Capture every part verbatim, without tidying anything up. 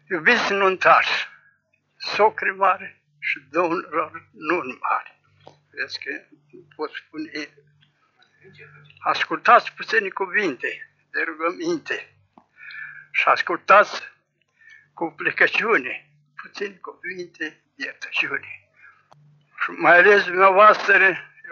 Iubiți nuntași, socri mari și domnilor nuni mari. Vezi că pot spune, ascultați puține cuvinte de rugăminte și ascultați cu plecăciune puține cuvinte de iertăciune. Și mai ales dumneavoastră,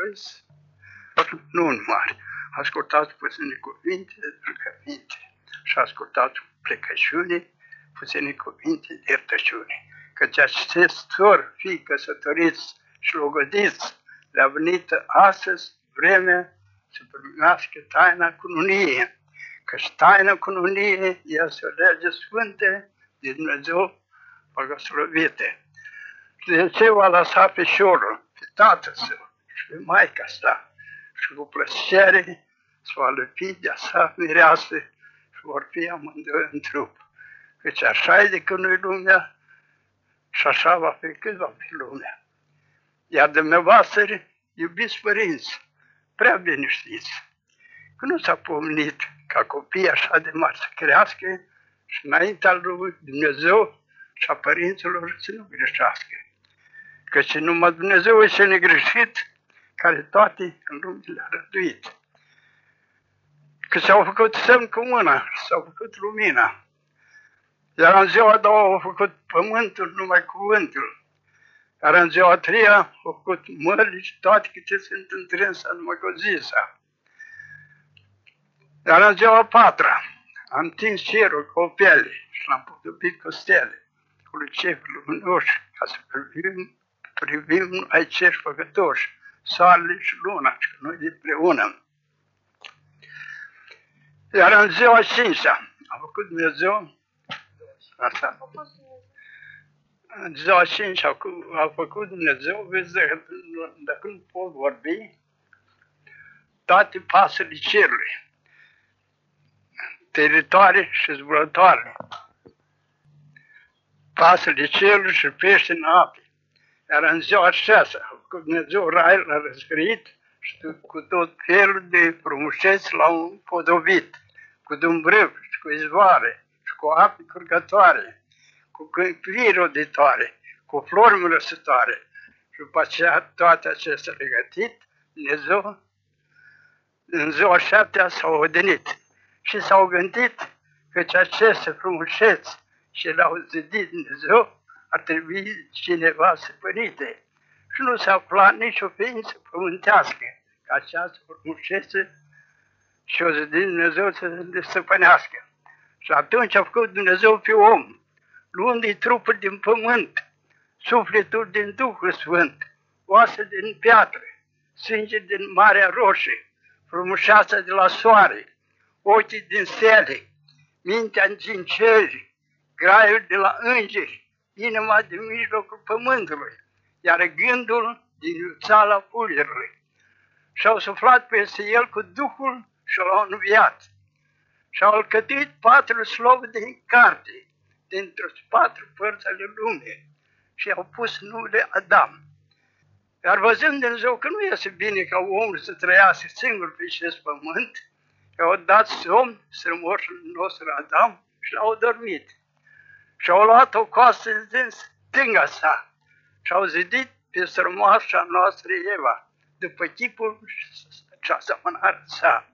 nuni mari, ascultați puține cuvinte de rugăminte și ascultați cu plecăciune puține cuvinte de iertăciune. Căci acestor fii căsătoriți și logodiți le-a venit astăzi vremea să primească taina cununiei. Căci taina cununiei este o lege sfântă de Dumnezeu băgăslăvite. Și de ce va lăsa pe șorul, pe tatăl său și pe maica sa și cu plăcere să va lăpi de-a sa mireasă și vor fi amândoi în trup. Căci așa e de când nu-i lumea și așa va fi cât va fi lumea. Iar dumneavoastră, iubiți părinți, prea bine știți că nu s-a pomenit ca copiii așa de mari să crească și înaintea lui Dumnezeu și a părinților să nu greșească. Căci numai Dumnezeu este negreșit, care toate în lume le-a răduit. Că s-au făcut semn cu mâna, s-au făcut lumina. Iar în ziua a doua au făcut pământul numai cuvântul. Iar în ziua a treia au făcut mările și toate câte sunt întrânsa numai cu zisa. Iar în ziua a patra am întins cerul cu o piele și l-am potopit cu stele, cu lucefuri luminoși, ca să privim, privim ai ceri făcătoși, soarele și luna, și că noi împreună. Iar în ziua a cincea a făcut Dumnezeu asta. În ziua a cincea a făcut Dumnezeu, vezi, dacă nu pot vorbi, toate pasările cerului, teritoare și zburătoare, pasările cerului și pește în ape. Iar în ziua a șasea a făcut Dumnezeu raiul, l-a răscrit și cu tot felul de frumuseți l-au podobit, cu dumbrăvi și cu izvoare, și cu ape curgătoare, cu câmpii roditoare, cu flori mărăsătoare. Și după aceea toate acestea legătit, Dumnezeu în ziua șaptea s-au odinit și s-au gândit că aceste frumuseți și le-au zidit Dumnezeu ar trebui cineva să părite. Și nu se afla nicio ființă pământească ca această frumusețe și o zidit Dumnezeu să le stăpânească. Și atunci a făcut Dumnezeu pe om, luând-i trupul din pământ, sufletul din Duhul Sfânt, oase din piatră, sânge din Marea Roșie, frumușeața de la soare, ochii din stele, mintea din ceri, graiul de la îngeri, inima din mijlocul pământului, iar gândul din iuțala fulgerului. Și-au suflat peste el cu Duhul și l-au înviat. Și-au alcătuit patru slovi din carte, dintr-o patru părți ale lumii, și i-au pus numele Adam. Iar văzând Dumnezeu că nu este bine ca omul să trăiască singur pe acest pământ, i-au dat somn strămoșul nostru Adam și l-au dormit. Și au luat o coastă din stânga sa și au zidit pe strămoașa noastră Eva, după chipul și asemănarea sa.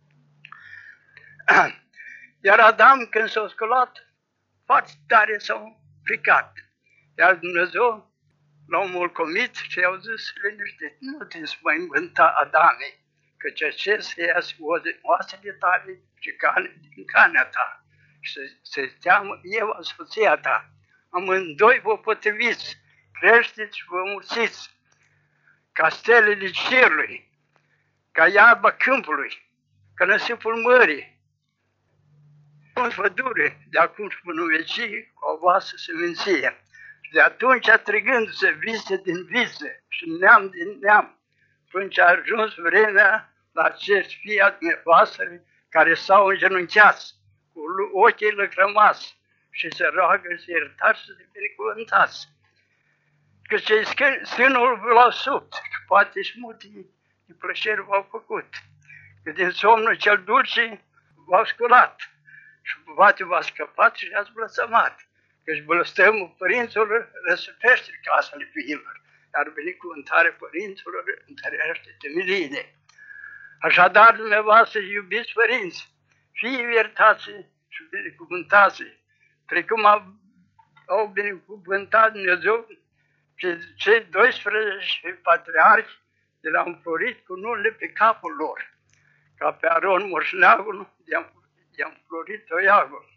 Iar Adam, când s-a sculat, foarte tare s-a fricat. Iar Dumnezeu l-a mulțumit și i-au zis liniștit, nu te înspăimânta, Adame, căci acestea sunt oasele tale și cane din canea ta. Și să se teamă Eva, soția ta. Amândoi vă potriviți, creșteți și vă mulțiți, ca stelele cerului, ca iarba câmpului, ca năsipul mării, în pădure, de acum și până în vecii, cu o vasă seminție. Și de atunci, trăgându-se vițe din vițe și neam din neam, până ce a ajuns vremea la acești fii a dumneavoastră care s-au îngenunchiat, cu ochii lăcrămați și se roagă să iertați și să se binecuvântați. Că cei sânul v-l-au subt și poate și multe de plăceri v-au făcut. Că din somnul cel dulce v-au sculat și poate v-a scăpat și ați blățămat. Căci blăstămul părinților răsăpește casele fiilor, iar binecuvântarea părinților întărește temeliile. Așadar, dumneavoastră, iubiți părinți, fie iertați și binecuvântați, precum au binecuvântat Dumnezeu pe cei doisprezece patriarhi de l-au înflorit cu nunile pe capul lor, ca pe Aron moșneagul i-a înflorit toiagul.